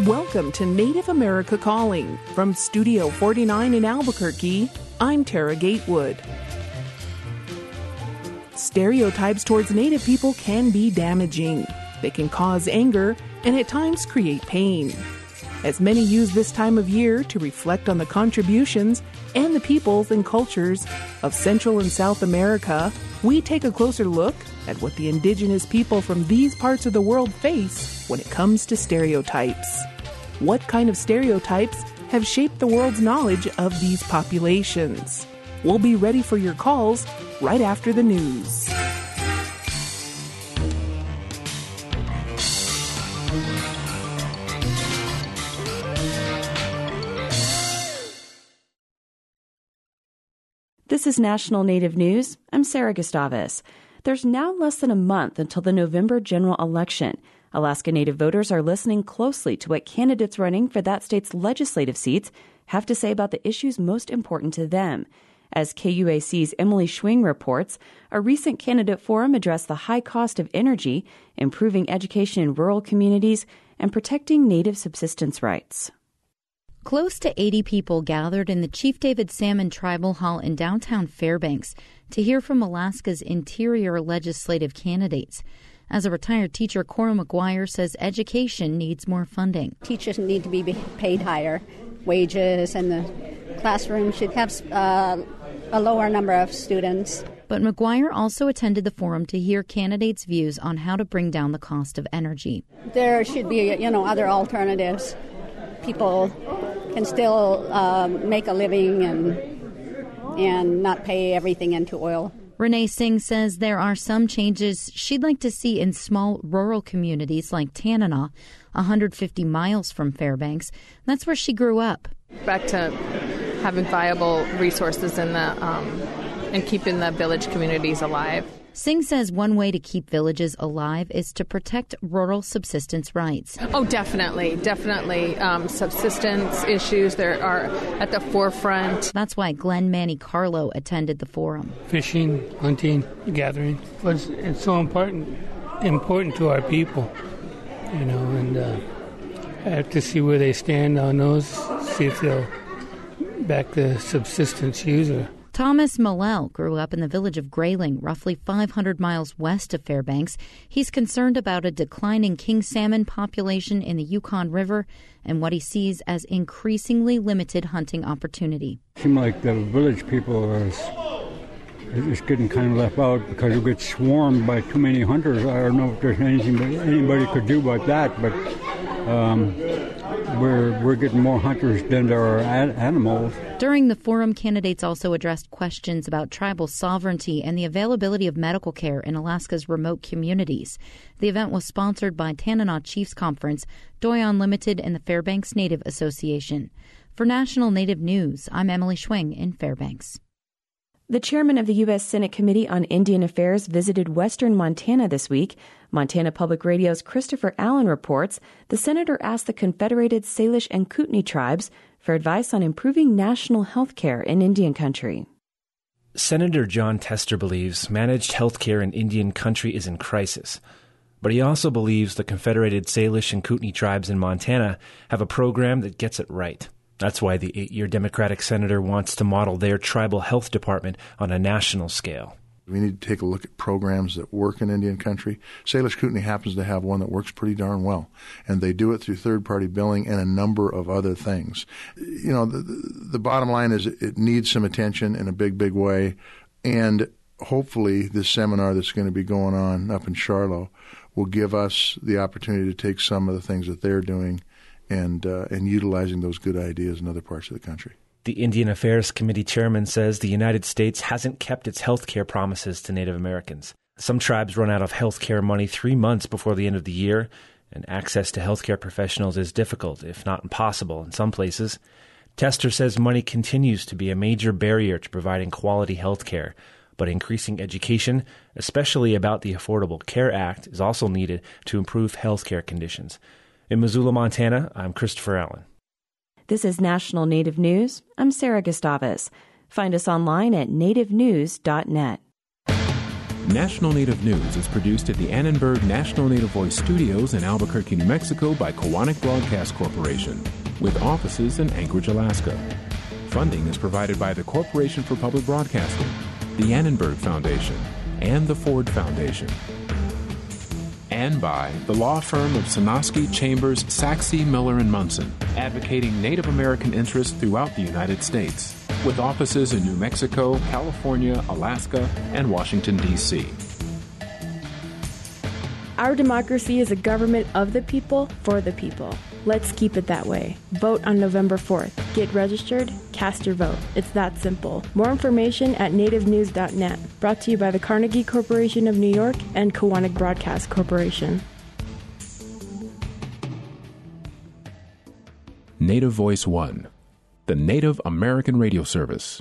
Welcome to Native America Calling. From Studio 49 in Albuquerque, I'm Tara Gatewood. Stereotypes towards Native people can be damaging. They can cause anger and at times create pain. As many use this time of year to reflect on the contributions and the peoples and cultures of Central and South America, we take a closer look at what the indigenous people from these parts of the world face when it comes to stereotypes. What kind of stereotypes have shaped the world's knowledge of these populations? We'll be ready for your calls right after the news. This is National Native News. I'm Sarah Gustavus. There's now less than a month until the November general election. Alaska Native voters are listening closely to what candidates running for that state's legislative seats have to say about the issues most important to them. As KUAC's Emily Schwing reports, a recent candidate forum addressed the high cost of energy, improving education in rural communities, and protecting Native subsistence rights. Close to 80 people gathered in the Chief David Salmon Tribal Hall in downtown Fairbanks to hear from Alaska's interior legislative candidates. As a retired teacher, Cora McGuire says education needs more funding. Teachers need to be paid higher wages, and the classroom should have a lower number of students. But McGuire also attended the forum to hear candidates' views on how to bring down the cost of energy. There should be, other alternatives. People can still make a living and not pay everything into oil. Renee Singh says there are some changes she'd like to see in small rural communities like Tanana, 150 miles from Fairbanks. That's where she grew up. Back to having viable resources in the and keeping the village communities alive. Singh says one way to keep villages alive is to protect rural subsistence rights. Oh, definitely. Subsistence issues there are at the forefront. That's why Glenn Manny Carlo attended the forum. Fishing, hunting, gathering. It's so important to our people, and I have to see where they stand on those, see if they'll back the subsistence user. Thomas Malel grew up in the village of Grayling, roughly 500 miles west of Fairbanks. He's concerned about a declining king salmon population in the Yukon River and what he sees as increasingly limited hunting opportunity. It seems like the village people are just getting kind of left out because we get swarmed by too many hunters. I don't know if there's anything anybody could do about that, but we're getting more hunters than there are animals. During the forum, candidates also addressed questions about tribal sovereignty and the availability of medical care in Alaska's remote communities. The event was sponsored by Tanana Chiefs Conference, Doi Unlimited, and the Fairbanks Native Association. For National Native News, I'm Emily Schwing in Fairbanks. The chairman of the U.S. Senate Committee on Indian Affairs visited western Montana this week. Montana Public Radio's Christopher Allen reports the senator asked the Confederated Salish and Kootenai tribes for advice on improving national health care in Indian country. Senator Jon Tester believes managed health care in Indian country is in crisis. But he also believes the Confederated Salish and Kootenai tribes in Montana have a program that gets it right. That's why the 8-year Democratic senator wants to model their tribal health department on a national scale. We need to take a look at programs that work in Indian country. Salish Kootenai happens to have one that works pretty darn well, and they do it through third-party billing and a number of other things. The bottom line is it needs some attention in a big, big way, and hopefully this seminar that's going to be going on up in Charlotte will give us the opportunity to take some of the things that they're doing and utilizing those good ideas in other parts of the country. The Indian Affairs Committee chairman says the United States hasn't kept its health care promises to Native Americans. Some tribes run out of health care money 3 months before the end of the year, and access to health care professionals is difficult, if not impossible, in some places. Tester says money continues to be a major barrier to providing quality health care, but increasing education, especially about the Affordable Care Act, is also needed to improve health care conditions. In Missoula, Montana, I'm Christopher Allen. This is National Native News. I'm Sarah Gustavus. Find us online at nativenews.net. National Native News is produced at the Annenberg National Native Voice Studios in Albuquerque, New Mexico by Koahnic Broadcast Corporation, with offices in Anchorage, Alaska. Funding is provided by the Corporation for Public Broadcasting, the Annenberg Foundation, and the Ford Foundation. And by the law firm of Sonosky, Chambers, Saxe, Miller & Munson, advocating Native American interests throughout the United States, with offices in New Mexico, California, Alaska, and Washington, D.C. Our democracy is a government of the people, for the people. Let's keep it that way. Vote on November 4th. Get registered, cast your vote. It's that simple. More information at nativenews.net. Brought to you by the Carnegie Corporation of New York and Koahnic Broadcast Corporation. Native Voice One, the Native American radio service.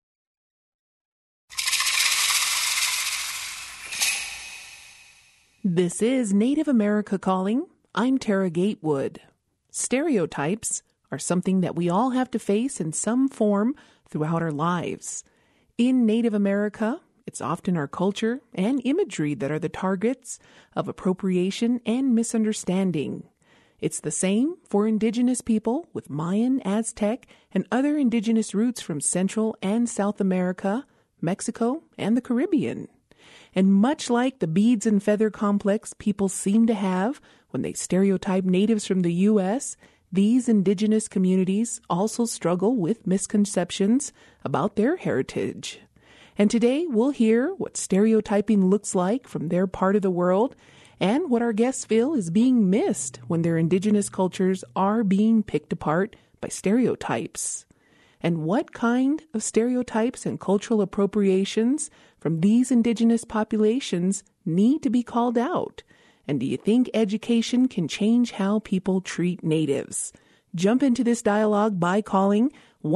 This is Native America Calling. I'm Tara Gatewood. Stereotypes are something that we all have to face in some form throughout our lives. In Native America, it's often our culture and imagery that are the targets of appropriation and misunderstanding. It's the same for Indigenous people with Mayan, Aztec, and other Indigenous roots from Central and South America, Mexico, and the Caribbean. And much like the beads and feather complex people seem to have when they stereotype natives from the U.S., these Indigenous communities also struggle with misconceptions about their heritage. And today we'll hear what stereotyping looks like from their part of the world and what our guests feel is being missed when their Indigenous cultures are being picked apart by stereotypes. And what kind of stereotypes and cultural appropriations from these Indigenous populations need to be called out? And do you think education can change how people treat natives? Jump into this dialogue by calling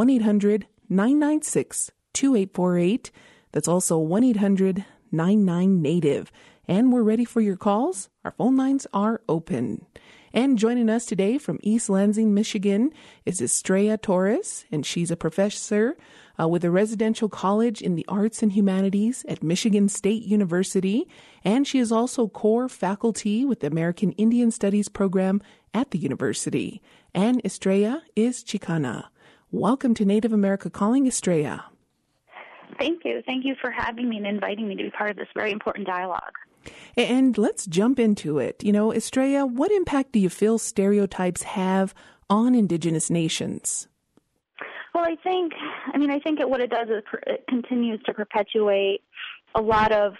1-800-996-2848. That's also 1-800-99-NATIVE. And we're ready for your calls. Our phone lines are open. And joining us today from East Lansing, Michigan is Estrella Torres, and she's a professor with a residential college in the arts and humanities at Michigan State University, and she is also core faculty with the American Indian Studies program at the university. And Estrella is Chicana. Welcome to Native America Calling, Estrella. Thank you. Thank you for having me and inviting me to be part of this very important dialogue. And let's jump into it. You know, Estrella, what impact do you feel stereotypes have on Indigenous nations? Well, I think what it does is it continues to perpetuate a lot of,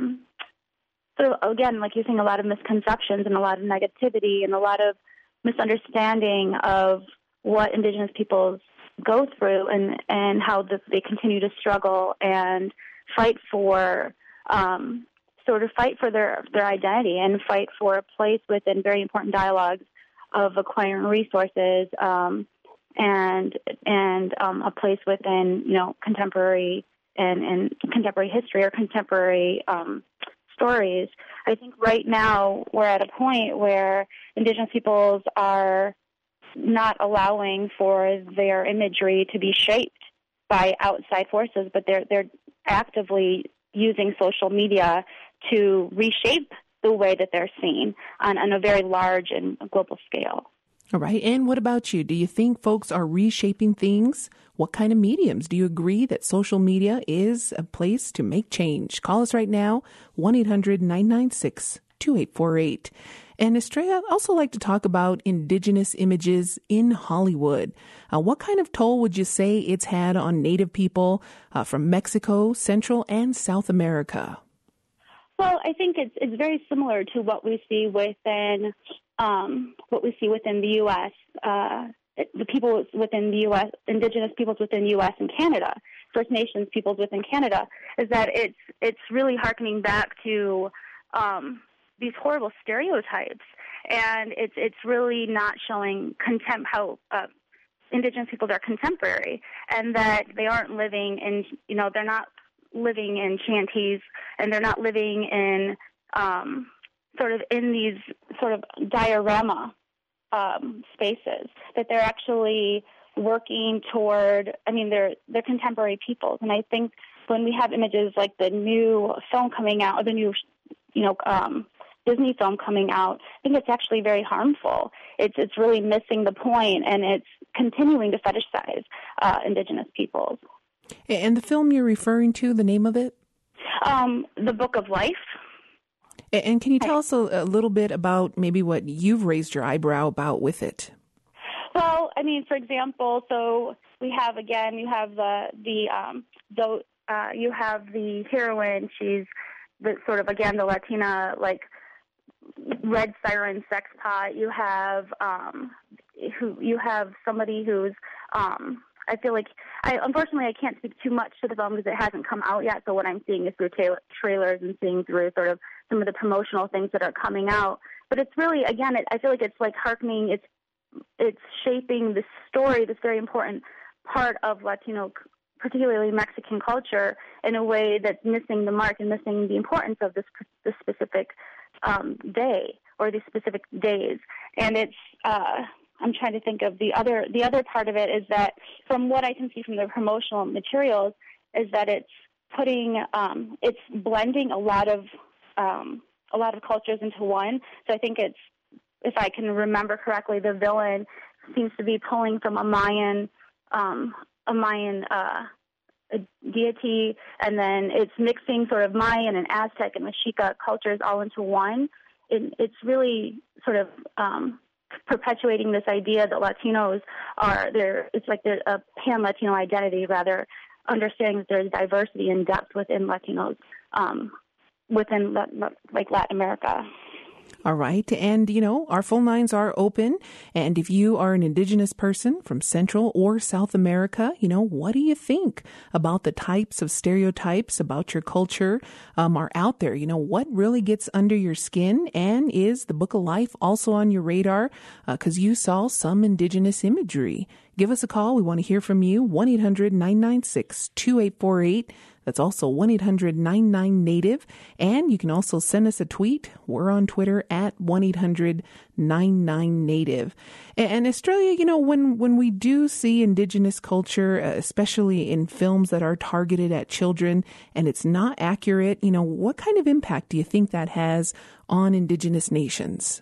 again, like you're saying, a lot of misconceptions and a lot of negativity and a lot of misunderstanding of what Indigenous peoples go through and how they continue to struggle and fight for their identity and fight for a place within very important dialogues of acquiring resources and a place within contemporary and contemporary history or contemporary stories. I think right now we're at a point where Indigenous peoples are not allowing for their imagery to be shaped by outside forces, but they're actively using social media to reshape the way that they're seen on a very large and global scale. All right. And what about you? Do you think folks are reshaping things? What kind of mediums? Do you agree that social media is a place to make change? Call us right now, 1-800-996-2848. And Estrella, I'd also like to talk about Indigenous images in Hollywood. What kind of toll would you say it's had on Native people from Mexico, Central, and South America? Well, I think it's very similar to what we see within the U.S. The people within the U.S., Indigenous peoples within the U.S. and Canada, First Nations peoples within Canada, is that it's really hearkening back to these horrible stereotypes, and it's really not showing how Indigenous peoples are contemporary, and that they aren't living in, they're not living in shanties, and they're not living in in these sort of diorama spaces, that they're actually working toward, they're contemporary peoples. And I think when we have images like the new film coming out, or the new, Disney film coming out, I think it's actually very harmful. It's really missing the point, and it's continuing to fetishize Indigenous peoples. And the film you're referring to, the name of it? The Book of Life. And can you tell us a little bit about maybe what you've raised your eyebrow about with it? Well, I mean, for example, so we have, again, you have you have the heroine. She's the sort of, again, the Latina, like, red siren sex pot. You have somebody who's I feel like unfortunately I can't speak too much to the film because it hasn't come out yet. So what I'm seeing is through trailers and seeing through sort of some of the promotional things that are coming out. But it's really, again, I feel like it's like hearkening. It's shaping the story, this very important part of Latino, particularly Mexican culture, in a way that's missing the mark and missing the importance of this specific day or these specific days. And it's I'm trying to think of the other part of it is that, from what I can see from the promotional materials, is that it's putting it's blending a lot of cultures into one. So I think it's, if I can remember correctly, the villain seems to be pulling from a Mayan deity, and then it's mixing sort of Mayan and Aztec and Mexica cultures all into one. It's really sort of perpetuating this idea that Latinos are there. It's like there's a pan-Latino identity, rather, understanding that there's diversity and depth within Latinos, within like Latin America. All right. And, our phone lines are open. And if you are an Indigenous person from Central or South America, what do you think about the types of stereotypes about your culture are out there? What really gets under your skin? And is the Book of Life also on your radar? Because you saw some Indigenous imagery. Give us a call. We want to hear from you. 1-800-996-2848. That's also 1-800-99-NATIVE. And you can also send us a tweet. We're on Twitter at 1-800-99-NATIVE. And Australia, when we do see Indigenous culture, especially in films that are targeted at children, and it's not accurate, what kind of impact do you think that has on Indigenous nations?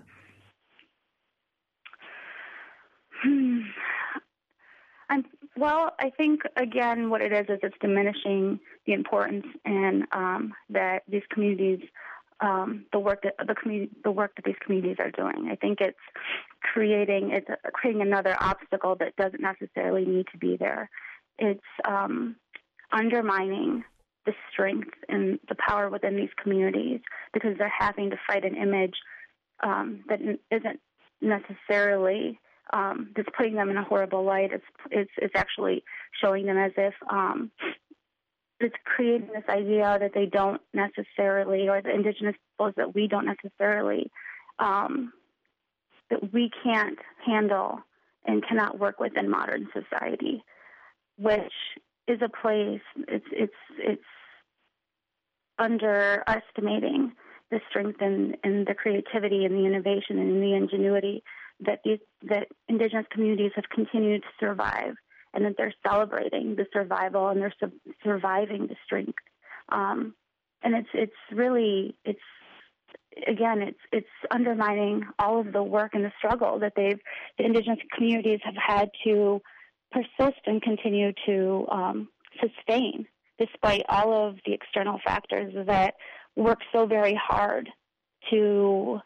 Well, I think, again, what it is it's diminishing the importance and that these communities, the work that these communities are doing. I think it's creating another obstacle that doesn't necessarily need to be there. It's undermining the strength and the power within these communities because they're having to fight an image that isn't necessarily that's putting them in a horrible light. It's actually showing them as if it's creating this idea that they don't necessarily, or the Indigenous peoples that we don't necessarily, that we can't handle and cannot work within modern society, which is a place it's underestimating the strength and the creativity and the innovation and the ingenuity that Indigenous communities have continued to survive, and that they're celebrating the survival and they're surviving the strength. And it's undermining all of the work and the struggle that the Indigenous communities have had to persist and continue to sustain, despite all of the external factors that work so very hard to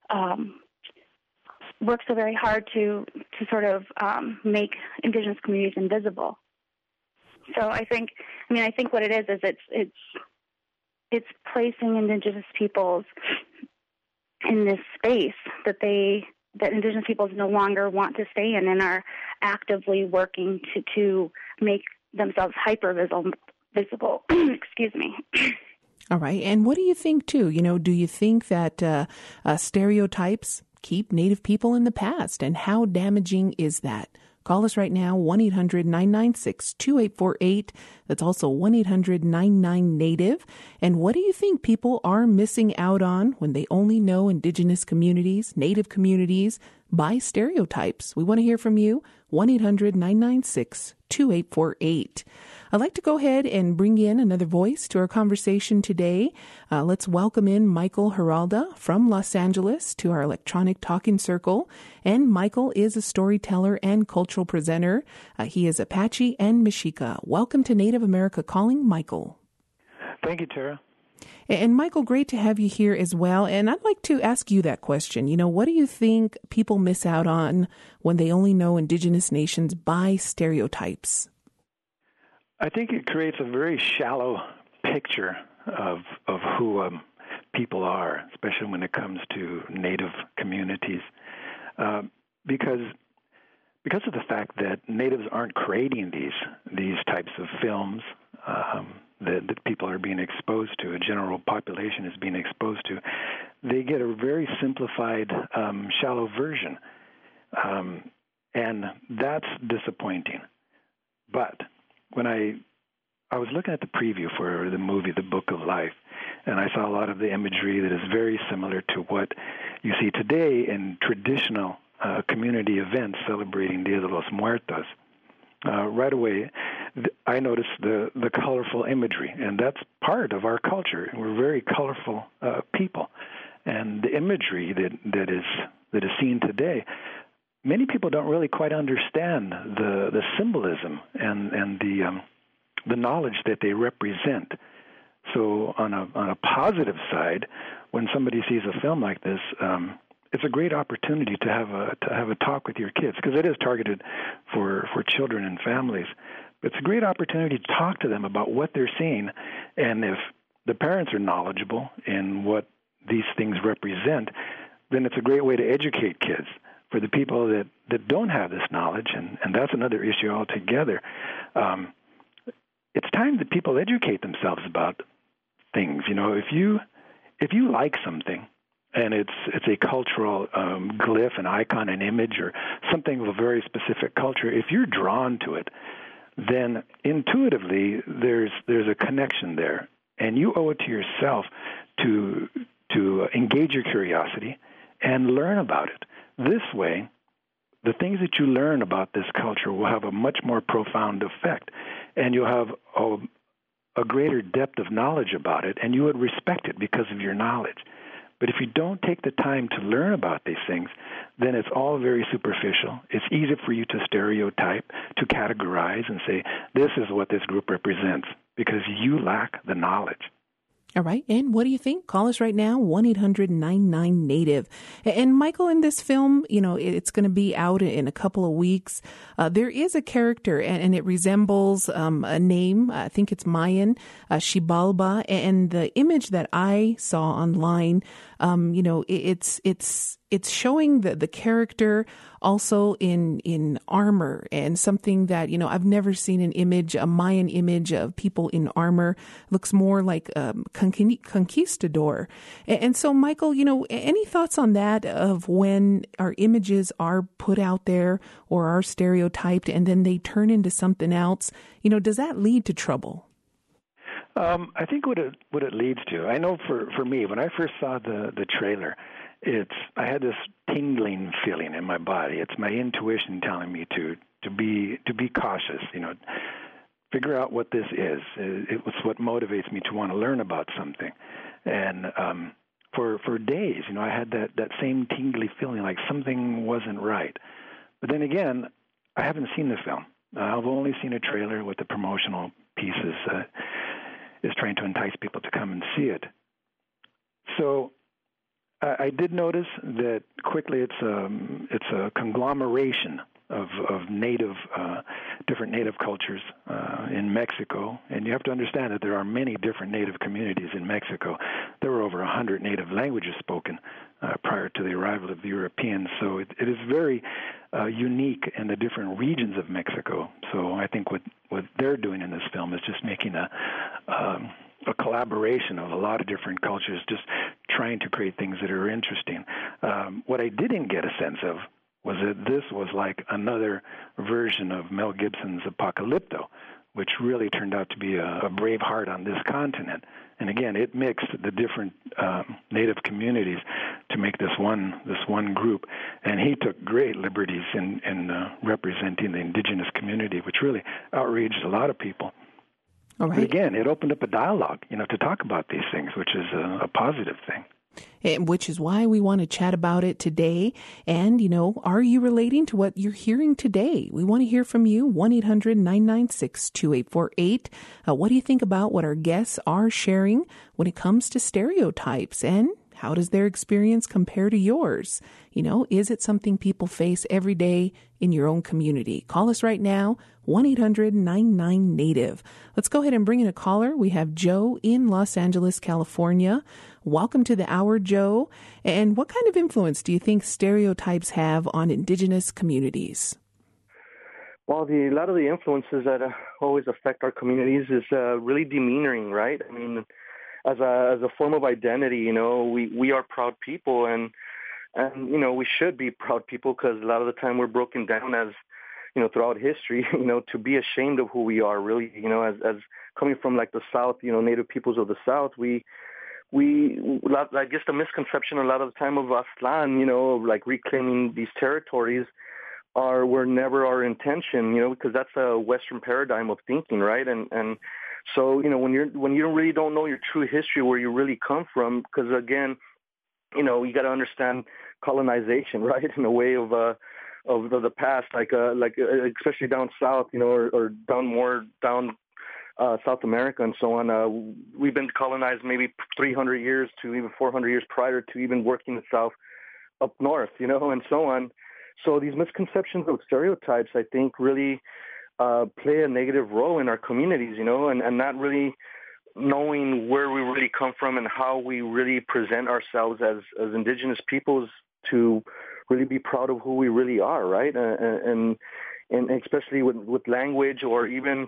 sort of make Indigenous communities invisible. So I think what it is it's placing Indigenous peoples in this space that Indigenous peoples no longer want to stay in and are actively working to make themselves hyper visible. Excuse me. All right. And what do you think, too? Do you think that stereotypes keep Native people in the past? And how damaging is that? Call us right now, 1-800-996-2848. That's also 1-800-99-NATIVE. And what do you think people are missing out on when they only know Indigenous communities, Native communities, by stereotypes? We want to hear from you, 1-800-996-2848. I'd like to go ahead and bring in another voice to our conversation today. Let's welcome in Michael Giralda from Los Angeles to our electronic talking circle. And Michael is a storyteller and cultural presenter. He is Apache and Mexica. Welcome to Native America Calling, Michael. Thank you, Tara. And Michael, great to have you here as well. And I'd like to ask you that question. What do you think people miss out on when they only know Indigenous nations by stereotypes? I think it creates a very shallow picture of who people are, especially when it comes to Native communities, because of the fact that Natives aren't creating these types of films that people are being exposed to, a general population is being exposed to. They get a very simplified, shallow version, and that's disappointing. But when I was looking at the preview for the movie The Book of Life, and I saw a lot of the imagery that is very similar to what you see today in traditional community events celebrating Dia de los Muertos. Right away, I noticed the colorful imagery, and that's part of our culture. We're very colorful people, and the imagery that is seen today, many people don't really quite understand the symbolism and the knowledge that they represent. So on a positive side, when somebody sees a film like this, it's a great opportunity to have a talk with your kids, because it is targeted for children and families. But it's a great opportunity to talk to them about what they're seeing, and if the parents are knowledgeable in what these things represent, then it's a great way to educate kids. For the people that don't have this knowledge, and that's another issue altogether, it's time that people educate themselves about things. If you like something, and it's a cultural glyph, an icon, an image, or something of a very specific culture, if you're drawn to it, then intuitively there's a connection there, and you owe it to yourself to engage your curiosity and learn about it. This way, the things that you learn about this culture will have a much more profound effect, and you'll have a greater depth of knowledge about it, and you would respect it because of your knowledge. But if you don't take the time to learn about these things, then it's all very superficial. It's easy for you to stereotype, to categorize, and say, this is what this group represents, because you lack the knowledge. All right. And what do you think? Call us right now, 1-800-99-NATIVE. And Michael, in this film, it's going to be out in a couple of weeks. There is a character, and it resembles a name. I think it's Mayan, Xibalba. And the image that I saw online, it's showing the character also in armor, and something that, I've never seen an image, a Mayan image of people in armor. Looks more like conquistador. And so, Michael, any thoughts on that, of when our images are put out there or are stereotyped and then they turn into something else? Does that lead to trouble? I think what it leads to, I know for me, when I first saw the trailer, I had this tingling feeling in my body. It's my intuition telling me to be cautious. Figure out what this is. It was what motivates me to want to learn about something. And for days, I had that same tingly feeling, like something wasn't right. But then again, I haven't seen the film. I've only seen a trailer with the promotional pieces. Is trying to entice people to come and see it. So I did notice that quickly it's a conglomeration of different Native cultures in Mexico, and you have to understand that there are many different Native communities in Mexico. There were over 100 Native languages spoken prior to the arrival of the Europeans, so it is very unique in the different regions of Mexico. So I think what they're doing in this film is just making a collaboration of a lot of different cultures, just trying to create things that are interesting. What I didn't get a sense of was that this was like another version of Mel Gibson's Apocalypto, which really turned out to be a Braveheart on this continent. And again, it mixed the different Native communities to make this one group. And he took great liberties in representing the indigenous community, which really outraged a lot of people. All right. But again, it opened up a dialogue, to talk about these things, which is a positive thing. And which is why we want to chat about it today. And, are you relating to what you're hearing today? We want to hear from you, 1-800-996-2848. What do you think about what our guests are sharing when it comes to stereotypes? And how does their experience compare to yours? Is it something people face every day in your own community? Call us right now, 1-800-99-NATIVE. Let's go ahead and bring in a caller. We have Joe in Los Angeles, California. Welcome to the hour, Joe. And what kind of influence do you think stereotypes have on Indigenous communities? Well, a lot of the influences that always affect our communities is really demeanoring, right? I mean, as a form of identity, we are proud people, and we should be proud people, because a lot of the time we're broken down as, throughout history, to be ashamed of who we are, really, as coming from like the South, Native peoples of the South, I guess the misconception a lot of the time of Aztlán, like reclaiming these territories were never our intention, because that's a Western paradigm of thinking, right? And so, when you really don't know your true history, where you really come from, because again, you got to understand colonization, right? In a way of the past, like especially down south, or down South America and so on. We've been colonized maybe 300 years to even 400 years prior to even working the South up north, and so on. So these misconceptions of stereotypes, I think, really play a negative role in our communities, and not really knowing where we really come from and how we really present ourselves as Indigenous peoples to really be proud of who we really are, right? And especially with language, or even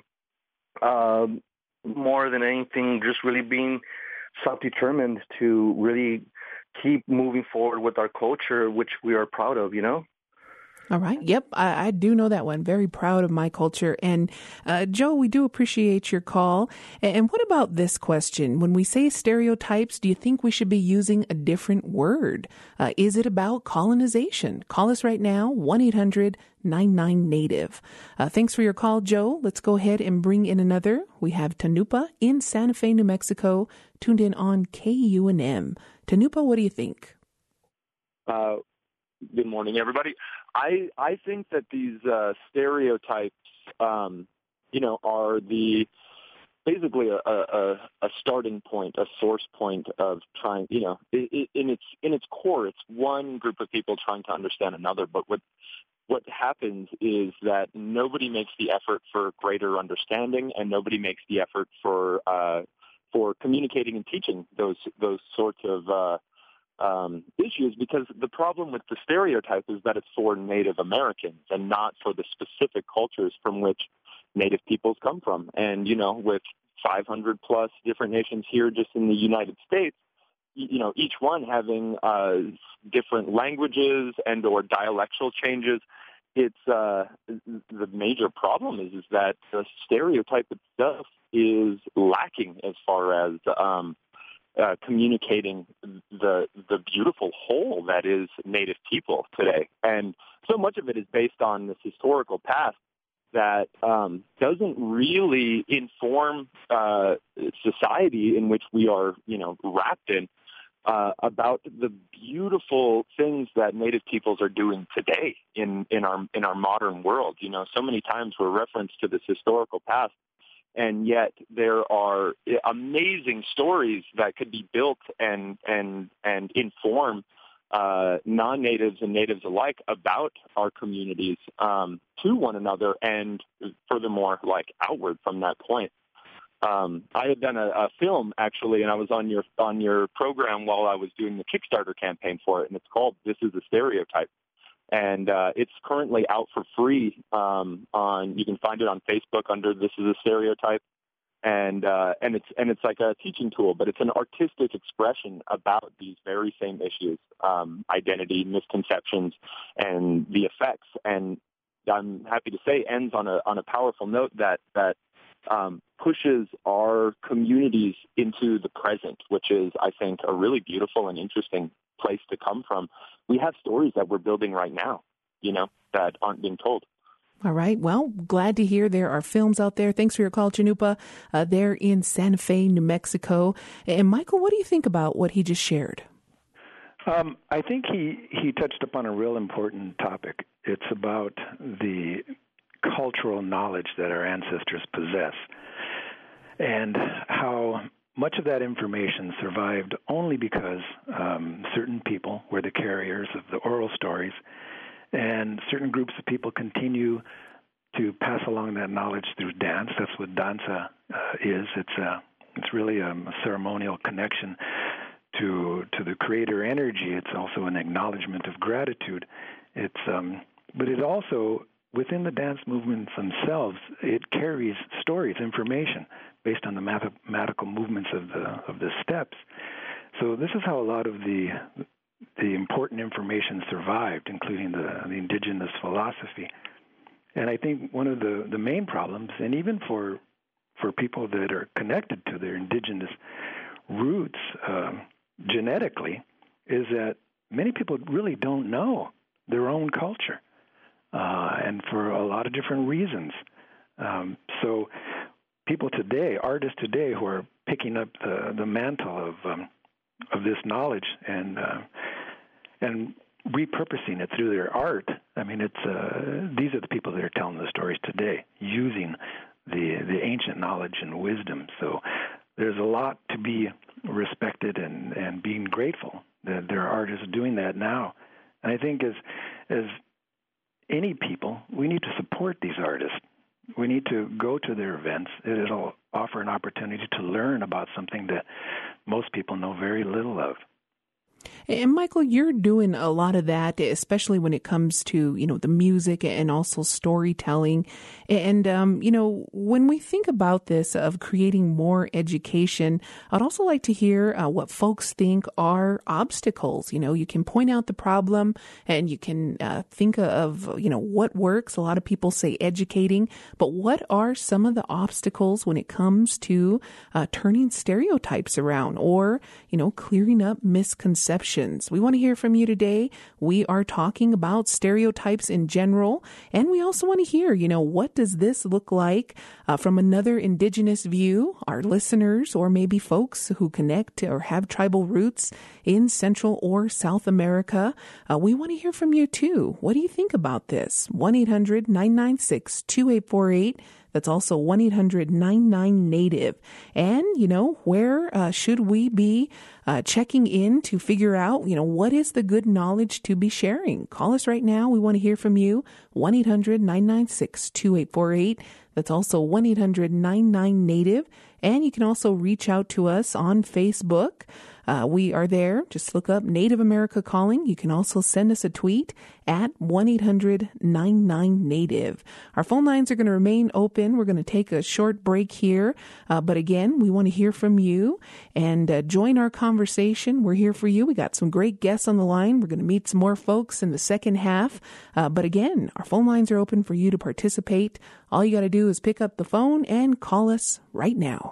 more than anything, just really being self-determined to really keep moving forward with our culture, which we are proud of, All right. Yep. I do know that one. Very proud of my culture. And Joe, we do appreciate your call. And what about this question? When we say stereotypes, do you think we should be using a different word? Is it about colonization? Call us right now, 1-800-99-NATIVE. Thanks for your call, Joe. Let's go ahead and bring in another. We have Tanupa in Santa Fe, New Mexico, tuned in on KUNM. Tanupa, what do you think? Good morning, everybody. I think that these stereotypes, are basically a starting point, a source point of trying. In its core, it's one group of people trying to understand another. But what happens is that nobody makes the effort for greater understanding, and nobody makes the effort for communicating and teaching those sorts of issues, because the problem with the stereotype is that it's for Native Americans and not for the specific cultures from which Native peoples come from. And, with 500 plus different nations here just in the United States, each one having different languages and or dialectal changes, it's the major problem is that the stereotype itself is lacking as far as communicating the beautiful whole that is Native people today. And so much of it is based on this historical past that doesn't really inform society in which we are, wrapped in, about the beautiful things that Native peoples are doing today in our modern world. So many times we're referenced to this historical past, and yet there are amazing stories that could be built and inform non-natives and natives alike about our communities to one another, and furthermore, outward from that point. I had done a film actually, and I was on your program while I was doing the Kickstarter campaign for it, and it's called "This Is a Stereotype." And it's currently out for free you can find it on Facebook under "This Is a Stereotype," and it's like a teaching tool, but it's an artistic expression about these very same issues, identity, misconceptions, and the effects. And I'm happy to say ends on a powerful note that pushes our communities into the present, which is, I think, a really beautiful and interesting place to come from. We have stories that we're building right now, that aren't being told. All right. Well, glad to hear there are films out there. Thanks for your call, Chanupa. They're in Santa Fe, New Mexico. And Michael, what do you think about what he just shared? I think he touched upon a real important topic. It's about the cultural knowledge that our ancestors possess and how much of that information survived only because certain people were the carriers of the oral stories, and certain groups of people continue to pass along that knowledge through dance. That's what danza is. It's really a ceremonial connection to the creator energy. It's also an acknowledgement of gratitude. But it also, within the dance movements themselves, it carries stories, information based on the mathematical movements of the steps. So this is how a lot of the important information survived, including the indigenous philosophy. And I think one of the main problems, and even for people that are connected to their indigenous roots genetically, is that many people really don't know their own culture, and for a lot of different reasons. So people today, artists today, who are picking up the mantle of this knowledge and repurposing it through their art. I mean, these are the people that are telling the stories today, using the ancient knowledge and wisdom. So there's a lot to be respected and being grateful that there are artists doing that now. And I think as any people, we need to support these artists. We need to go to their events. It'll offer an opportunity to learn about something that most people know very little of. And Michael, you're doing a lot of that, especially when it comes to, the music and also storytelling. And, when we think about this of creating more education, I'd also like to hear what folks think are obstacles. You can point out the problem and you can think of, what works. A lot of people say educating, but what are some of the obstacles when it comes to turning stereotypes around or, clearing up misconceptions? We want to hear from you today. We are talking about stereotypes in general, and we also want to hear, what does this look like from another indigenous view? Our listeners, or maybe folks who connect or have tribal roots in Central or South America. We want to hear from you too. What do you think about this? 1-800-996-2848. That's also 1-800-99-NATIVE. And, where should we be checking in to figure out, what is the good knowledge to be sharing? Call us right now. We want to hear from you. 1-800-996-2848. That's also 1-800-99-NATIVE. And you can also reach out to us on Facebook. We are there. Just look up Native America Calling. You can also send us a tweet at 1-800-99-NATIVE. Our phone lines are going to remain open. We're going to take a short break here. But again, we want to hear from you and join our conversation. We're here for you. We got some great guests on the line. We're going to meet some more folks in the second half. But again, our phone lines are open for you to participate. All you got to do is pick up the phone and call us right now.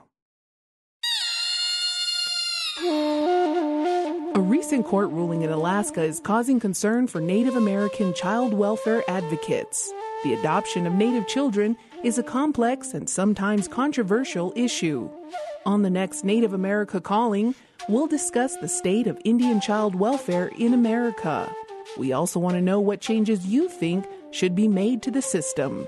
A recent court ruling in Alaska is causing concern for Native American child welfare advocates. The adoption of Native children is a complex and sometimes controversial issue. On the next Native America Calling, we'll discuss the state of Indian child welfare in America. We also want to know what changes you think should be made to the system.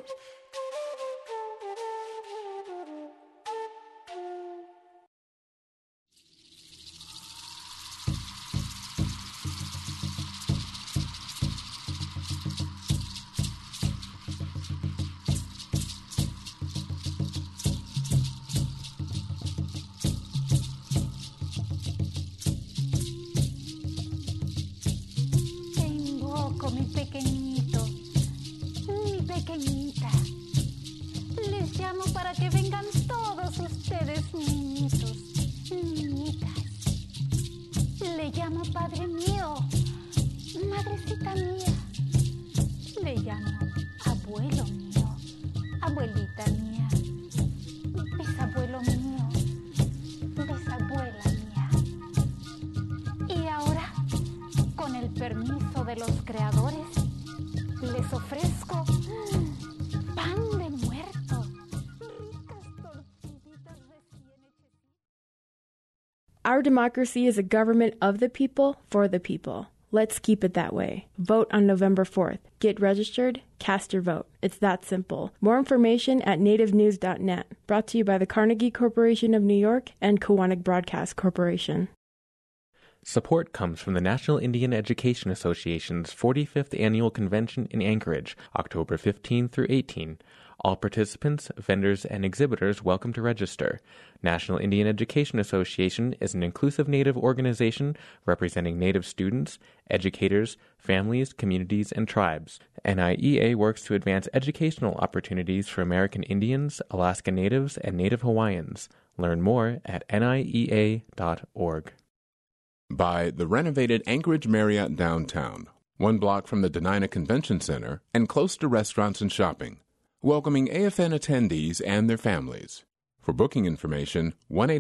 Our democracy is a government of the people, for the people. Let's keep it that way. Vote on November 4th. Get registered, cast your vote. It's that simple. More information at nativenews.net. Brought to you by the Carnegie Corporation of New York and Kiwanis Broadcast Corporation. Support comes from the National Indian Education Association's 45th Annual Convention in Anchorage, October 15 through 18. All participants, vendors, and exhibitors welcome to register. National Indian Education Association is an inclusive Native organization representing Native students, educators, families, communities, and tribes. NIEA works to advance educational opportunities for American Indians, Alaska Natives, and Native Hawaiians. Learn more at niea.org. By the renovated Anchorage Marriott downtown, 1 block from the Dena'ina Convention Center and close to restaurants and shopping, welcoming AFN attendees and their families. For booking information,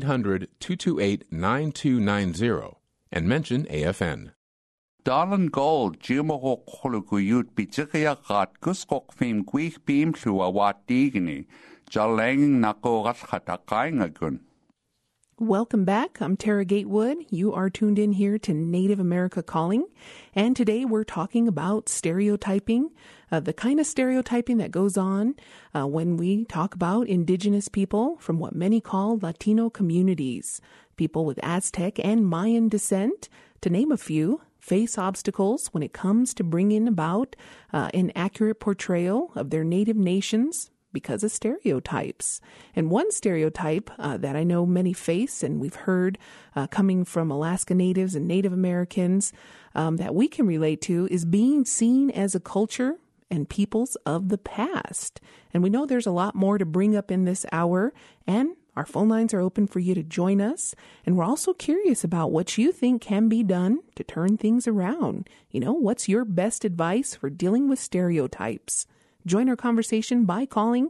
1-800-228-9290 and mention AFN. Darlan Gold, Jimmo Holuguyut, Bizikia Gat, Guskok Fim, Guich Beam, Shua Wat Digni, Jalang Nako Rathatakaingagun. Welcome back. I'm Tara Gatewood. You are tuned in here to Native America Calling. And today we're talking about stereotyping, the kind of stereotyping that goes on when we talk about indigenous people from what many call Latino communities. People with Aztec and Mayan descent, to name a few, face obstacles when it comes to bringing about an accurate portrayal of their native nations because of stereotypes. And one stereotype that I know many face, and we've heard coming from Alaska Natives and Native Americans that we can relate to, is being seen as a culture and peoples of the past. And we know there's a lot more to bring up in this hour, and our phone lines are open for you to join us. And we're also curious about what you think can be done to turn things around. You know, what's your best advice for dealing with stereotypes? Join our conversation by calling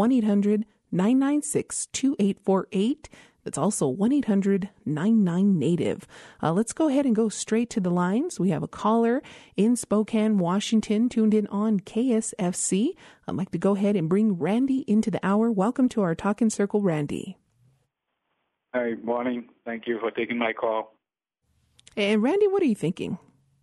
1-800-996-2848. That's also 1-800-99-NATIVE. Let's go ahead and go straight to the lines. We have a caller in Spokane, Washington, tuned in on KSFC. I'd like to go ahead and bring Randy into the hour. Welcome to our Talkin' Circle, Randy. Hi, morning. Thank you for taking my call. And Randy, what are you thinking?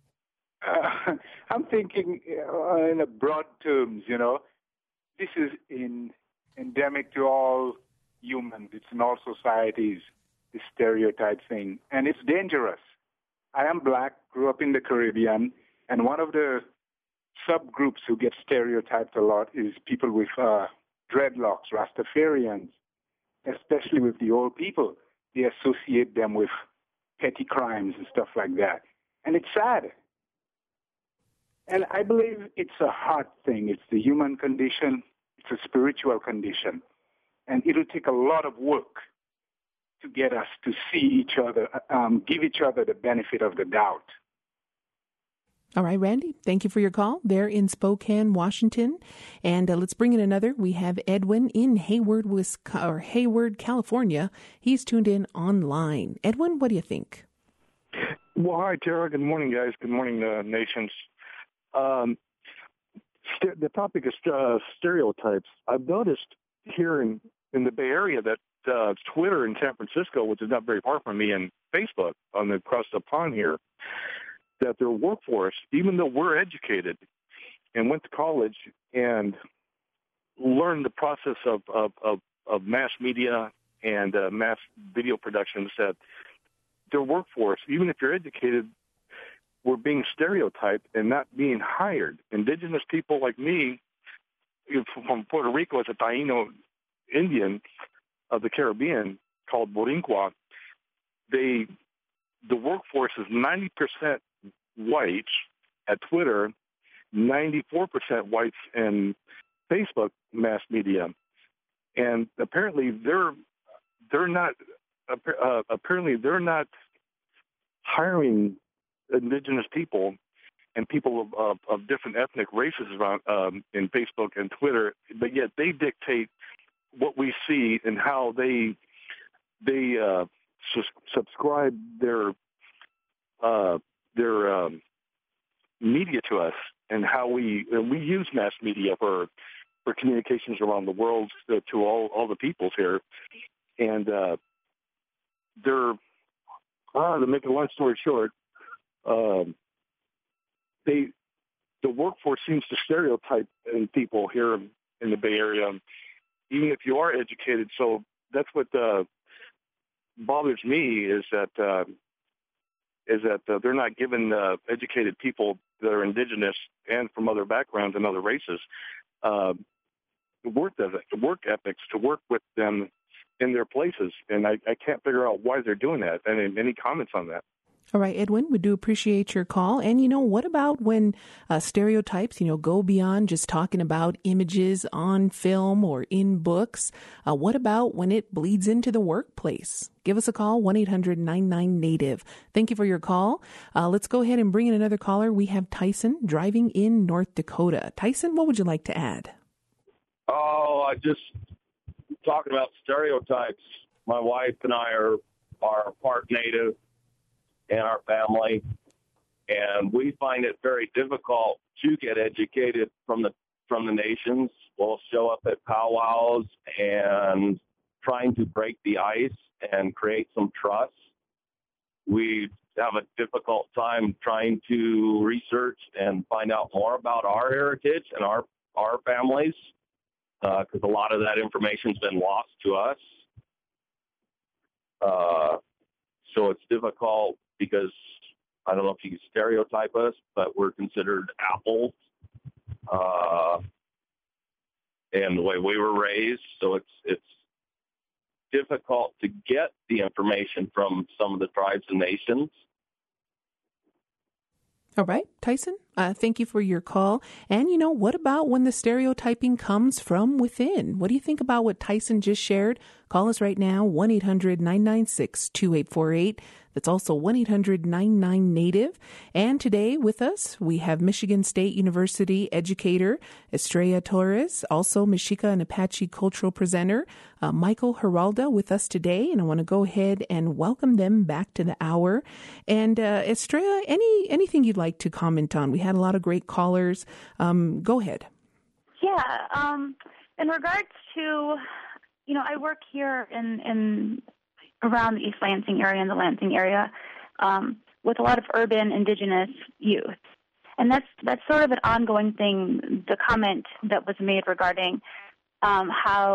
I'm thinking in a broad terms, you know. This is endemic to all humans. It's in all societies, this stereotype thing. And it's dangerous. I am black, grew up in the Caribbean, and one of the subgroups who get stereotyped a lot is people with dreadlocks, Rastafarians, especially with the old people. They associate them with petty crimes and stuff like that. And it's sad. And I believe it's a heart thing. It's the human condition. It's a spiritual condition. And it'll take a lot of work to get us to see each other, give each other the benefit of the doubt. All right, Randy, thank you for your call there in Spokane, Washington. And let's bring in another. We have Edwin in Hayward, California. He's tuned in online. Edwin, what do you think? Well, hi, Tara. Good morning, guys. Good morning, nations. The topic is stereotypes. I've noticed here in the Bay Area that Twitter in San Francisco, which is not very far from me, and Facebook across the pond here, that their workforce, even though we're educated and went to college and learned the process of mass media and mass video productions, that their workforce, even if you're educated, we're being stereotyped and not being hired. Indigenous people like me, from Puerto Rico, as a Taino Indian of the Caribbean called Boricua, the workforce is 90% whites at Twitter, 94% whites in Facebook mass media, and apparently they're not hiring indigenous people and people of different ethnic races around in Facebook and Twitter, but yet they dictate what we see and how they subscribe their media to us, and how we use mass media for communications around the world to all the peoples here, and they're To make a long story short, the workforce seems to stereotype people here in the Bay Area, even if you are educated. So that's what bothers me is that they're not giving educated people that are indigenous and from other backgrounds and other races the work ethics to work with them in their places. And I can't figure out why they're doing that. And any comments on that? All right, Edwin, we do appreciate your call. And, what about when stereotypes, go beyond just talking about images on film or in books? What about when it bleeds into the workplace? Give us a call, 1-800-99-NATIVE. Thank you for your call. Let's go ahead and bring in another caller. We have Tyson driving in North Dakota. Tyson, what would you like to add? Oh, I just talking about stereotypes. My wife and I are part Native in our family, and we find it very difficult to get educated from the nations. We'll show up at powwows and trying to break the ice and create some trust. We have a difficult time trying to research and find out more about our heritage and our families, because a lot of that information's been lost to us. So it's difficult because I don't know if you can stereotype us, but we're considered apples, and the way we were raised. So it's difficult to get the information from some of the tribes and nations. All right, Tyson, thank you for your call. And, what about when the stereotyping comes from within? What do you think about what Tyson just shared? Call us right now, 1-800-996-2848. That's also 1-800-99-NATIVE. And today with us, we have Michigan State University educator Estrella Torres, also Mexica and Apache cultural presenter Michael Giralda with us today. And I want to go ahead and welcome them back to the hour. And Estrella, anything you'd like to comment on? We had a lot of great callers. Go ahead. Yeah. In regards to, I work here in around the East Lansing area and the Lansing area with a lot of urban indigenous youth. And that's sort of an ongoing thing, the comment that was made regarding the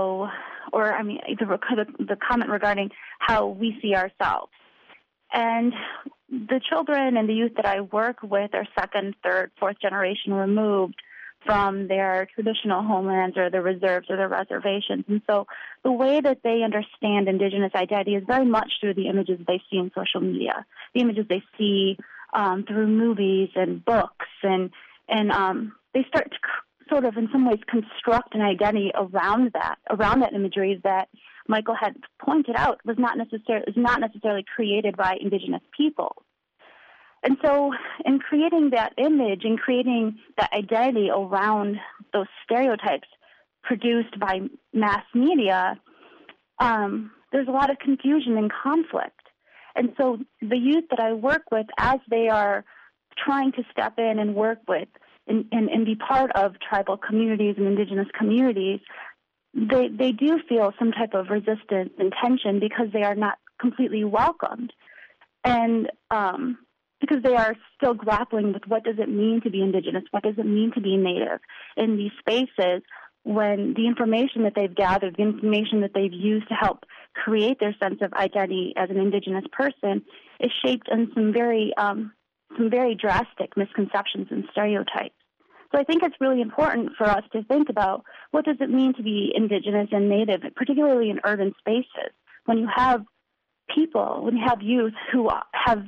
comment regarding how we see ourselves. And the children and the youth that I work with are second, third, fourth generation removed from their traditional homelands or their reserves or their reservations. And so the way that they understand indigenous identity is very much through the images they see in social media, the images they see through movies and books. And they start to sort of in some ways construct an identity around that imagery that Michael had pointed out is not necessarily created by indigenous people. And so in creating that image and creating that identity around those stereotypes produced by mass media, there's a lot of confusion and conflict. And so the youth that I work with, as they are trying to step in and work with and be part of tribal communities and indigenous communities, they do feel some type of resistance and tension because they are not completely welcomed. And because they are still grappling with what does it mean to be indigenous, what does it mean to be Native in these spaces when the information that they've gathered, the information that they've used to help create their sense of identity as an indigenous person is shaped in some very drastic misconceptions and stereotypes. So I think it's really important for us to think about what does it mean to be indigenous and Native, particularly in urban spaces, when you have people, when you have youth who have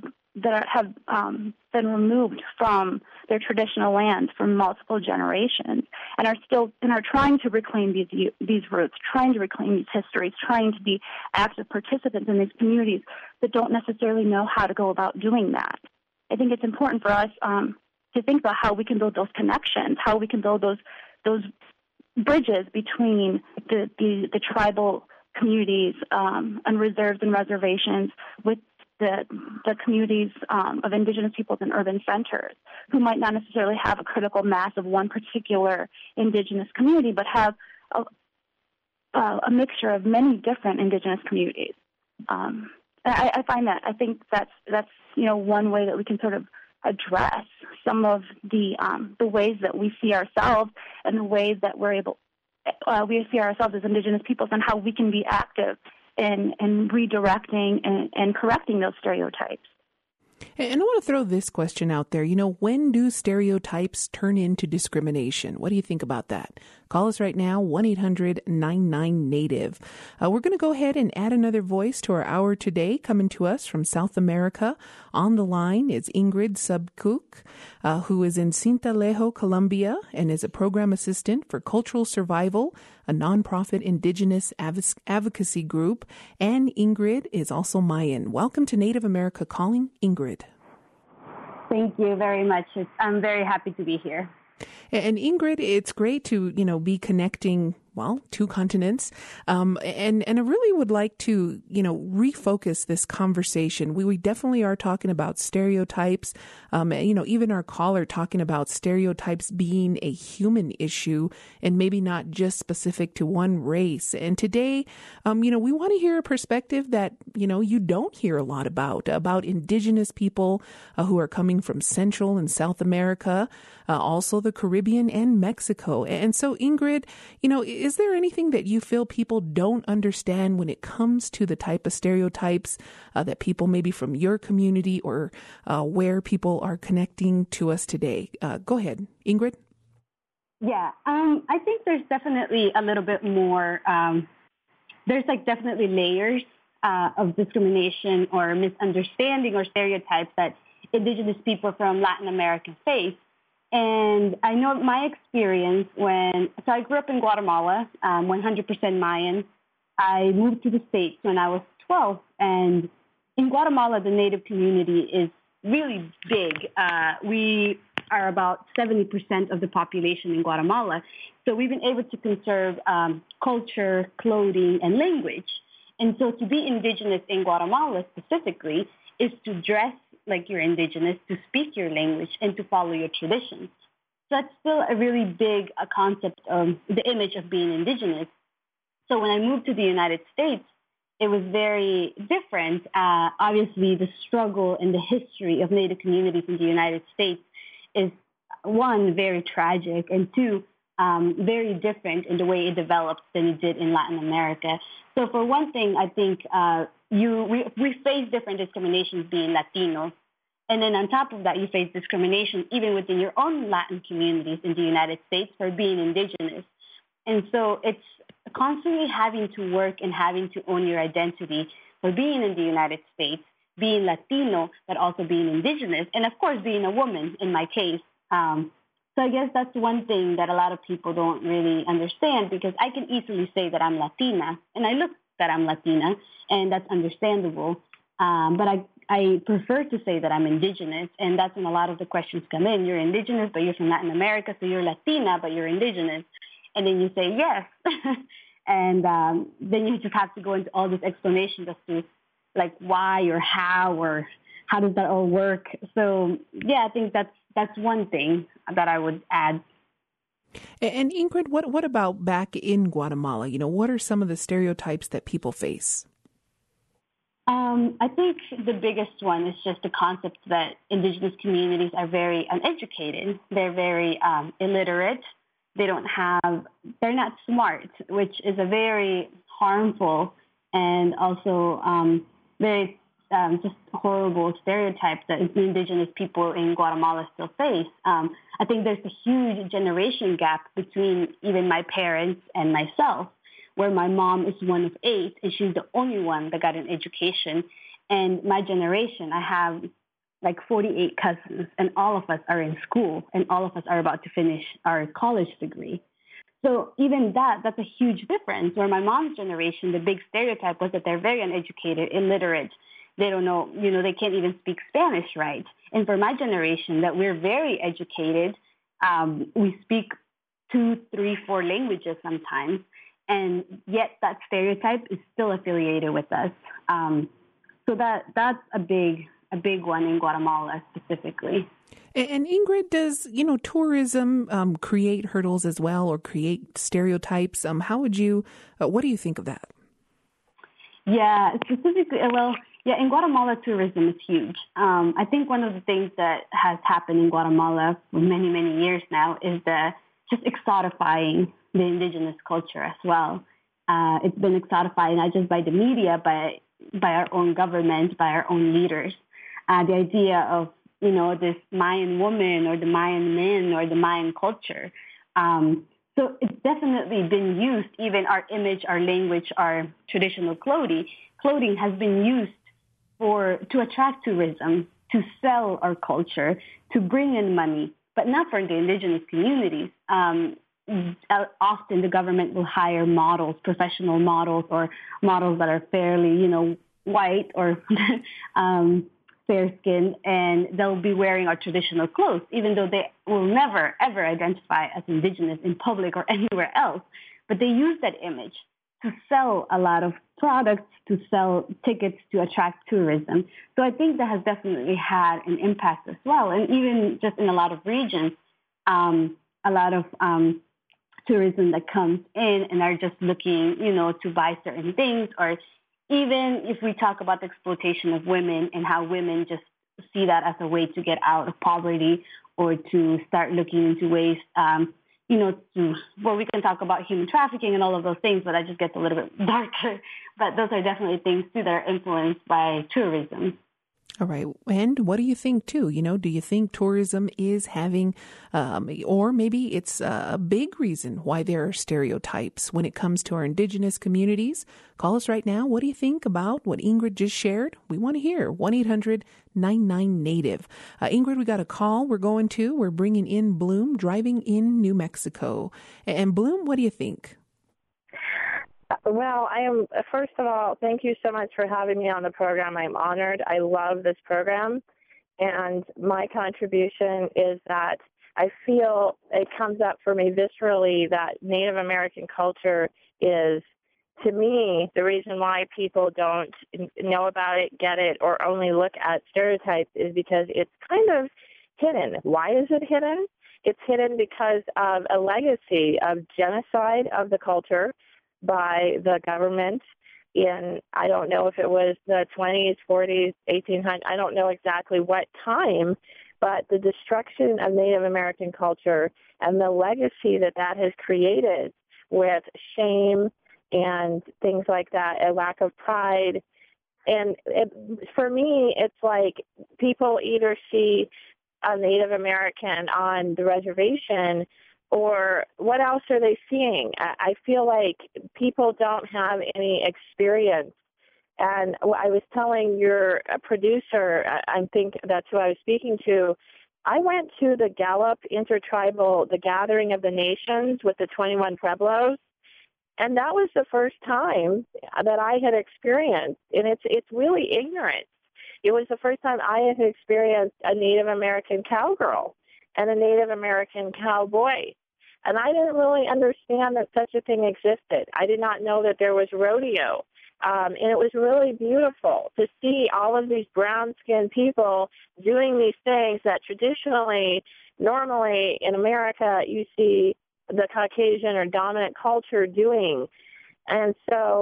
been removed from their traditional land for multiple generations and are trying to reclaim these roots, trying to reclaim these histories, trying to be active participants in these communities that don't necessarily know how to go about doing that. I think it's important for us to think about how we can build those connections, how we can build those bridges between the tribal communities and reserves and reservations with the communities of indigenous peoples in urban centers who might not necessarily have a critical mass of one particular indigenous community, but have a mixture of many different indigenous communities. I think that's one way that we can sort of address some of the ways that we see ourselves and the ways that we see ourselves as Indigenous peoples, and how we can be active in redirecting and correcting those stereotypes. And I want to throw this question out there. When do stereotypes turn into discrimination? What do you think about that? Call us right now, 1-800-99-NATIVE. We're going to go ahead and add another voice to our hour today, coming to us from South America. On the line is Ingrid Subcook, who is in Sincelejo, Colombia, and is a program assistant for Cultural Survival, a nonprofit Indigenous advocacy group. And Ingrid is also Mayan. Welcome to Native America Calling, Ingrid. Thank you very much. I'm very happy to be here. And Ingrid, it's great to, be connecting, two continents. And I really would like to, refocus this conversation. We definitely are talking about stereotypes. Even our caller talking about stereotypes being a human issue and maybe not just specific to one race. And today, we want to hear a perspective that, you don't hear a lot about Indigenous people who are coming from Central and South America, also the Caribbean and Mexico. And so, Ingrid, is there anything that you feel people don't understand when it comes to the type of stereotypes that people maybe from your community or where people are connecting to us today? Go ahead, Ingrid. Yeah, I think there's definitely a little bit more. There's definitely layers of discrimination or misunderstanding or stereotypes that Indigenous people from Latin America face. And I know my experience so I grew up in Guatemala, 100% Mayan. I moved to the States when I was 12. And in Guatemala, the Native community is really big. We are about 70% of the population in Guatemala. So we've been able to conserve culture, clothing, and language. And so to be Indigenous in Guatemala specifically is to dress like you're Indigenous, to speak your language, and to follow your traditions. So that's still a really big concept of the image of being Indigenous. So when I moved to the United States, it was very different. Obviously, the struggle and the history of Native communities in the United States is, one, very tragic, and two, very different in the way it developed than it did in Latin America. So for one thing, I think we face different discriminations being Latinos. And then on top of that, you face discrimination even within your own Latin communities in the United States for being Indigenous. And so it's constantly having to work and having to own your identity for being in the United States, being Latino, but also being Indigenous, and of course being a woman in my case. So I guess that's one thing that a lot of people don't really understand, because I can easily say that I'm Latina, and I look that I'm Latina, and that's understandable. But I prefer to say that I'm Indigenous, and that's when a lot of the questions come in. You're Indigenous, but you're from Latin America, so you're Latina, but you're Indigenous. And then you say yes. And then you just have to go into all this explanation as to, why or how does that all work. So, yeah, I think that's one thing that I would add. And Ingrid, what about back in Guatemala? What are some of the stereotypes that people face? I think the biggest one is just the concept that Indigenous communities are very uneducated. They're very illiterate. They're not smart, which is a very harmful and also very just horrible stereotype that Indigenous people in Guatemala still face. I think there's a huge generation gap between even my parents and myself, where my mom is one of 8, and she's the only one that got an education. And my generation, I have 48 cousins, and all of us are in school, and all of us are about to finish our college degree. So even that's a huge difference, where my mom's generation, the big stereotype was that they're very uneducated, illiterate. They don't know, they can't even speak Spanish right. And for my generation, that we're very educated. We speak 2, 3, 4 languages sometimes. And yet that stereotype is still affiliated with us. So that's a big one in Guatemala specifically. And Ingrid, does, tourism create hurdles as well, or create stereotypes? What do you think of that? Yeah, specifically, in Guatemala, tourism is huge. I think one of the things that has happened in Guatemala for many, many years now is just exotifying the indigenous culture as well. It's been exotified not just by the media, but by our own government, by our own leaders. The idea of, this Mayan woman or the Mayan men or the Mayan culture. So it's definitely been used, even our image, our language, our traditional clothing has been used to attract tourism, to sell our culture, to bring in money, but not for the indigenous communities. Often the government will hire models, professional models, or models that are fairly, white or fair-skinned, and they'll be wearing our traditional clothes, even though they will never, ever identify as indigenous in public or anywhere else. But they use that image to sell a lot of products, to sell tickets, to attract tourism. So I think that has definitely had an impact as well. And even just in a lot of regions, a lot of tourism that comes in and are just looking, to buy certain things, or even if we talk about the exploitation of women and how women just see that as a way to get out of poverty or to start looking into ways, we can talk about human trafficking and all of those things, but that just gets a little bit darker. But those are definitely things, too, that are influenced by tourism. All right. And what do you think, too? Do you think tourism is having, or maybe it's a big reason why there are stereotypes when it comes to our indigenous communities? Call us right now. What do you think about what Ingrid just shared? We want to hear. 1-800-99-NATIVE. Ingrid, we got a call. We're bringing in Bloom, driving in New Mexico. And Bloom, what do you think? Well, first of all, thank you so much for having me on the program. I'm honored. I love this program. And my contribution is that I feel it comes up for me viscerally that Native American culture is, to me, the reason why people don't know about it, get it, or only look at stereotypes is because it's kind of hidden. Why is it hidden? It's hidden because of a legacy of genocide of the culture by the government in, I don't know if it was the 20s, 40s, 1800s, I don't know exactly what time, but the destruction of Native American culture and the legacy that has created with shame and things like that, a lack of pride. And for me, it's like people either see a Native American on the reservation, or what else are they seeing? I feel like people don't have any experience. And I was telling your producer, I think that's who I was speaking to, I went to the Gallup Intertribal, the Gathering of the Nations with the 21 Pueblos, and that was the first time that I had experienced, and it's really ignorant. It was the first time I had experienced a Native American cowgirl and a Native American cowboy. And I didn't really understand that such a thing existed. I did not know that there was rodeo. And it was really beautiful to see all of these brown-skinned people doing these things that traditionally, normally in America, you see the Caucasian or dominant culture doing. And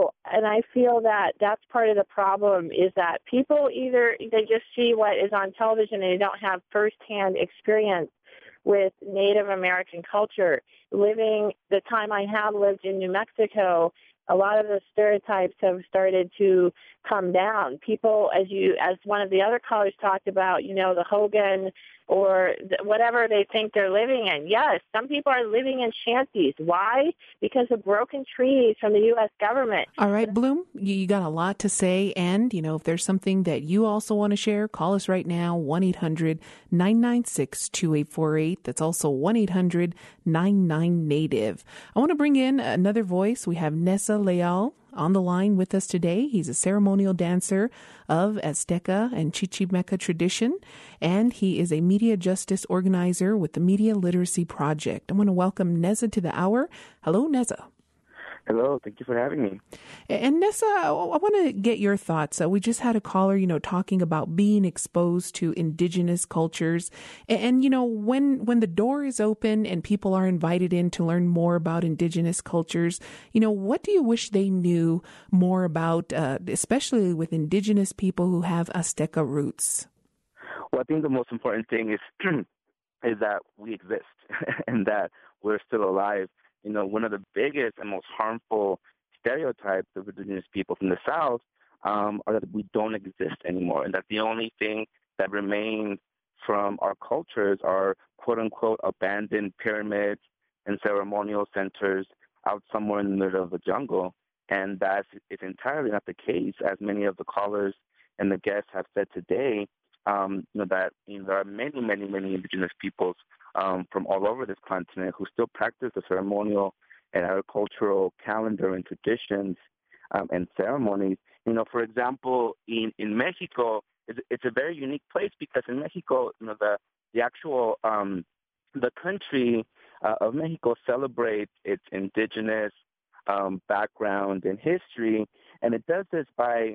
I feel that that's part of the problem is that people they just see what is on television and they don't have firsthand experience with Native American culture. Living the time I have lived in New Mexico, a lot of the stereotypes have started to come down. People, as one of the other callers talked about, the Hogan or whatever they think they're living in. Yes, some people are living in shanties. Why? Because of broken treaties from the U.S. government. All right, Bloom, you got a lot to say. And, if there's something that you also want to share, call us right now, 1-800-996-2848. That's also 1-800-99-NATIVE. I want to bring in another voice. We have Nessa Leal on the line with us today. He's a ceremonial dancer of Azteca and Chichimeca tradition, and he is a media justice organizer with the Media Literacy Project. I want to welcome Neza to the hour. Hello, Neza. Hello, thank you for having me. And Nessa, I want to get your thoughts. We just had a caller, talking about being exposed to indigenous cultures. And when the door is open and people are invited in to learn more about indigenous cultures, what do you wish they knew more about, especially with indigenous people who have Azteca roots? Well, I think the most important thing is is that we exist and that we're still alive. One of the biggest and most harmful stereotypes of indigenous people from the South are that we don't exist anymore, and that the only thing that remains from our cultures are quote-unquote abandoned pyramids and ceremonial centers out somewhere in the middle of the jungle. And that is entirely not the case, as many of the callers and the guests have said today. That there are many, many, many indigenous peoples from all over this continent who still practice the ceremonial and agricultural calendar and traditions and ceremonies. For example, in Mexico, it's a very unique place because in Mexico, the actual the country of Mexico celebrates its indigenous background and history, and it does this by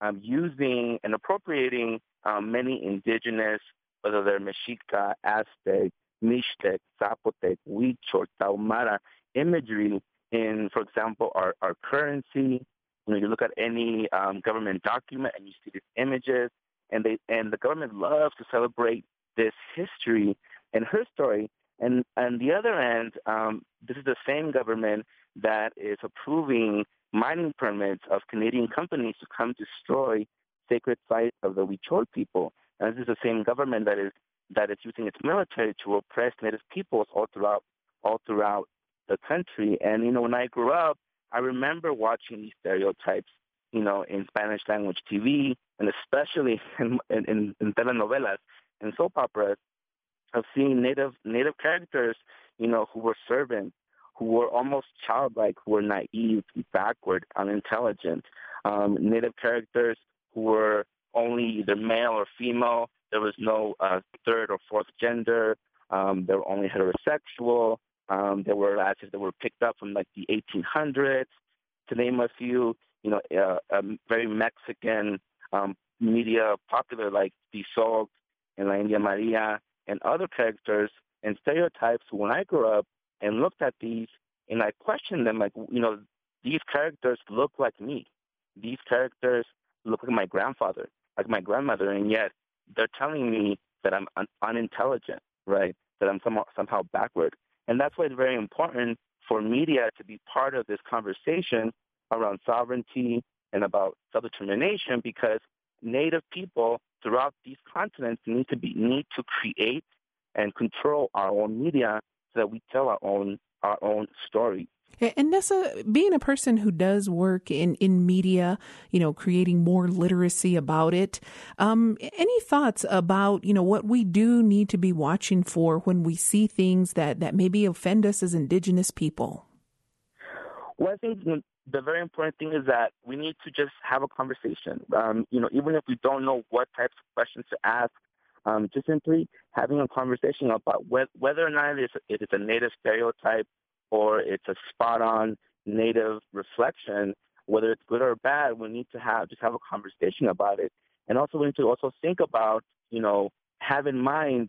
using and appropriating many indigenous, whether they're Mexica, Aztec, Mixtec, Zapotec, Huichol, Tarahumara imagery in, for example, our currency. You look at any government document and you see these images, and the government loves to celebrate this history and her story. And on the other end, this is the same government that is approving mining permits of Canadian companies to come destroy sacred sites of the Huichol people. And this is the same government that is using its military to oppress Native peoples all throughout the country. And when I grew up, I remember watching these stereotypes, in Spanish language TV, and especially in telenovelas and soap operas, of seeing native characters, who were servants, who were almost childlike, who were naive, backward, unintelligent. Native characters who were only either male or female. There was no third or fourth gender. They were only heterosexual. They were as they were picked up from like the 1800s, to name a few. Very Mexican media popular like Tizoc and La India Maria and other characters and stereotypes. When I grew up and looked at these and I questioned them, these characters look like me. These characters look like my grandfather, like my grandmother, and yet they're telling me that I'm unintelligent, right? That I'm somehow backward. And that's why it's very important for media to be part of this conversation around sovereignty and about self-determination, because Native people throughout these continents need to create and control our own media so that we tell our own story. And Nessa, being a person who does work in media, creating more literacy about it, any thoughts about, what we do need to be watching for when we see things that maybe offend us as Indigenous people? Well, I think the very important thing is that we need to just have a conversation. Even if we don't know what types of questions to ask, just simply having a conversation about whether or not it is a Native stereotype or it's a spot-on Native reflection, whether it's good or bad. We need to have a conversation about it. And also we need to also think about, have in mind,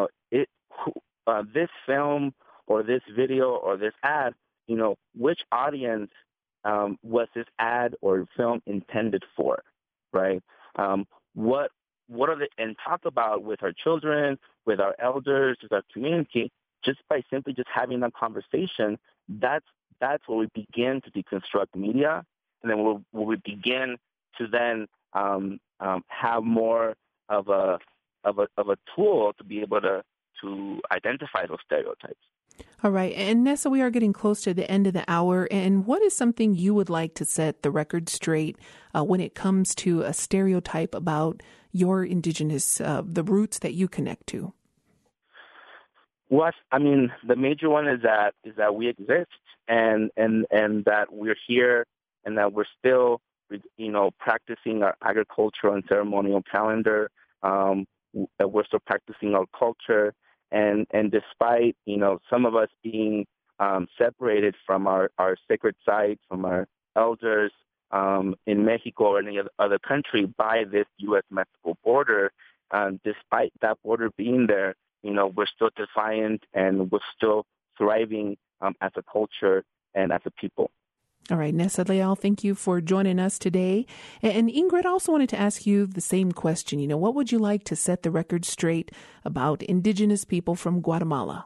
this film or this video or this ad, which audience was this ad or film intended for, right? What are and talk about with our children, with our elders, with our community, just by simply just having that conversation. That's where we begin to deconstruct media, and then we begin to then have more of a tool to be able to identify those stereotypes. All right. And Nessa, we are getting close to the end of the hour. And what is something you would like to set the record straight when it comes to a stereotype about your Indigenous, the roots that you connect to? The major one is that we exist and that we're here and that we're still, practicing our agricultural and ceremonial calendar. That we're still practicing our culture. And despite, some of us being separated from our sacred sites, from our elders in Mexico or any other country by this U.S.-Mexico border. Despite that border being there, we're still defiant and we're still thriving as a culture and as a people. All right, Nessa Leal, thank you for joining us today. And Ingrid, also wanted to ask you the same question. What would you like to set the record straight about indigenous people from Guatemala?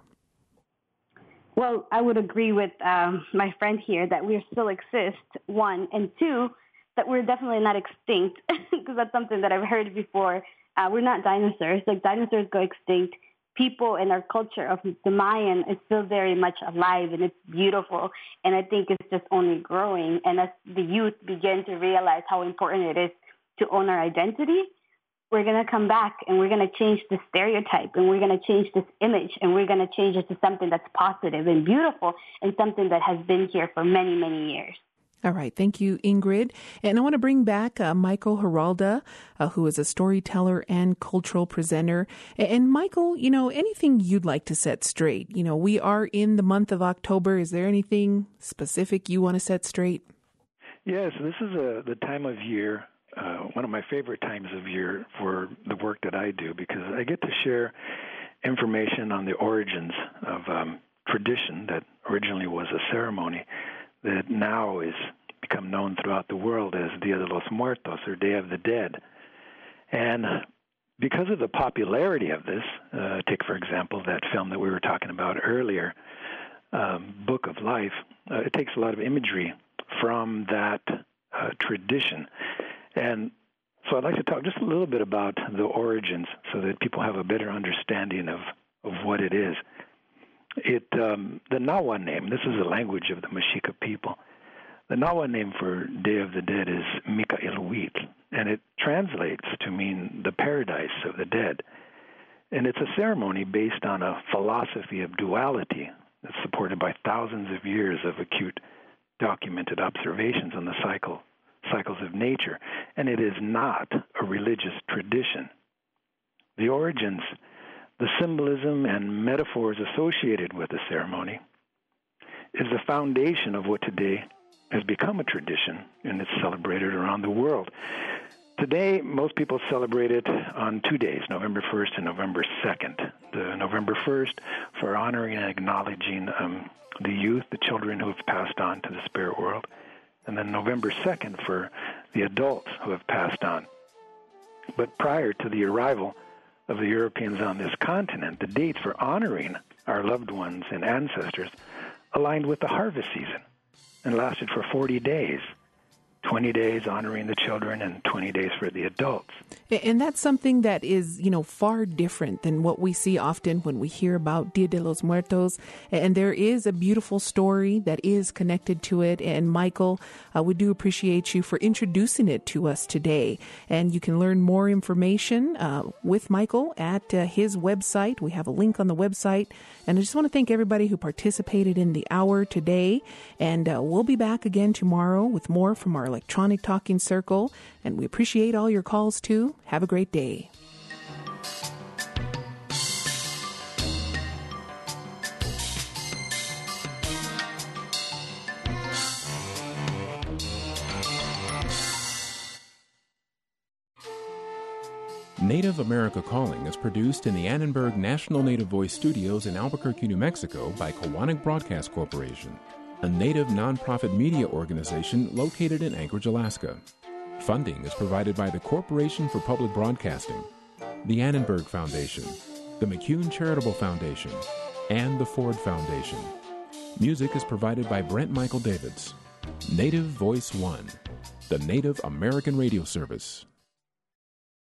Well, I would agree with my friend here that we still exist, one, and two, that we're definitely not extinct, because that's something that I've heard before. We're not dinosaurs. Like, dinosaurs go extinct. People and our culture of the Mayan is still very much alive, and it's beautiful. And I think it's just only growing. And as the youth begin to realize how important it is to own our identity, we're going to come back and we're going to change the stereotype and we're going to change this image and we're going to change it to something that's positive and beautiful and something that has been here for many, many years. All right. Thank you, Ingrid. And I want to bring back Michael Giralda, who is a storyteller and cultural presenter. And Michael, anything you'd like to set straight? We are in the month of October. Is there anything specific you want to set straight? Yes, this is the time of year, one of my favorite times of year for the work that I do, because I get to share information on the origins of tradition that originally was a ceremony that now is become known throughout the world as Dia de los Muertos, or Day of the Dead. And because of the popularity of this, take, for example, that film that we were talking about earlier, Book of Life, it takes a lot of imagery from that tradition. And so I'd like to talk just a little bit about the origins so that people have a better understanding of what it is. The Nahua name, this is the language of the Mexica people. The Nahua name for Day of the Dead is Micailhuitl, and it translates to mean the paradise of the dead. And it's a ceremony based on a philosophy of duality that's supported by thousands of years of acute documented observations on the cycles of nature. And it is not a religious tradition. The origins, the symbolism and metaphors associated with the ceremony is the foundation of what today has become a tradition, and it's celebrated around the world. Today, most people celebrate it on 2 days, November 1st and November 2nd. The November 1st for honoring and acknowledging the youth, the children who have passed on to the spirit world, and then November 2nd for the adults who have passed on. But prior to the arrival of the Europeans on this continent, the dates for honoring our loved ones and ancestors aligned with the harvest season and lasted for 40 days. 20 days honoring the children and 20 days for the adults. And that's something that is, far different than what we see often when we hear about Dia de los Muertos. And there is a beautiful story that is connected to it. And Michael, we do appreciate you for introducing it to us today. And you can learn more information with Michael at his website. We have a link on the website. And I just want to thank everybody who participated in the hour today. And we'll be back again tomorrow with more from our Electronic Talking Circle, and we appreciate all your calls too. Have a great day. Native America Calling is produced in the Annenberg National Native Voice Studios in Albuquerque, New Mexico by Kowanik Broadcast Corporation, a Native nonprofit media organization located in Anchorage, Alaska. Funding is provided by the Corporation for Public Broadcasting, the Annenberg Foundation, the McCune Charitable Foundation, and the Ford Foundation. Music is provided by Brent Michael Davids. Native Voice One, the Native American Radio Service.